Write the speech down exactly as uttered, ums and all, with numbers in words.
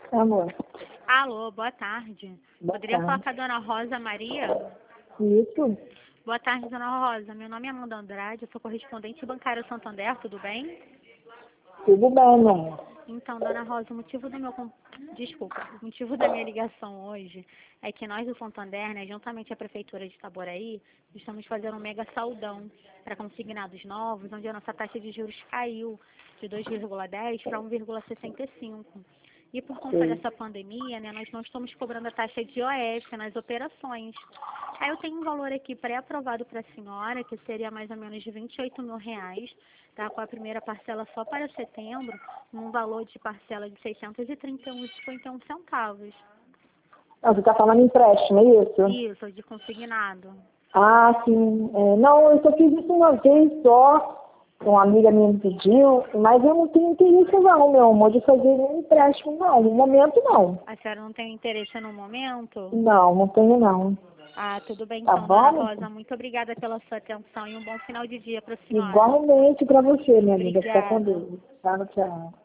Amor. Alô, boa tarde. Boa Poderia tarde. falar com a dona Rosa Maria? Isso. Boa tarde, dona Rosa. Meu nome é Amanda Andrade, eu sou correspondente bancário Santander, tudo bem? Tudo bem, né? Então, dona Rosa, o motivo do meu... con- Desculpa, o motivo da minha ligação hoje é que nós do Santander, né, juntamente a Prefeitura de Itaboraí, estamos fazendo um mega saldão para consignados novos, onde a nossa taxa de juros caiu de dois vírgula dez para um vírgula sessenta e cinco. E por conta Sim. dessa pandemia, né, nós não estamos cobrando a taxa de O F nas operações. Aí eu tenho um valor aqui pré-aprovado para a senhora, que seria mais ou menos de vinte e oito mil reais, tá? Com a primeira parcela só para setembro, num valor de parcela de seiscentos e trinta e um reais e cinquenta e um centavos. Ah, você está falando empréstimo, é isso? Isso, de consignado. Ah, sim. É, não, eu só fiz isso uma vez só. Uma amiga minha me pediu, mas eu não tenho interesse não, meu amor, de fazer nenhum empréstimo, não. No momento, não. A senhora não tem interesse no momento? Não, não tenho não. Ah, tudo bem Tá então, dona bom? Rosa. Muito obrigada pela sua atenção e um bom final de dia para a senhora. Igualmente para você, minha amiga. Fica com Obrigada. Deus. Tchau, tchau.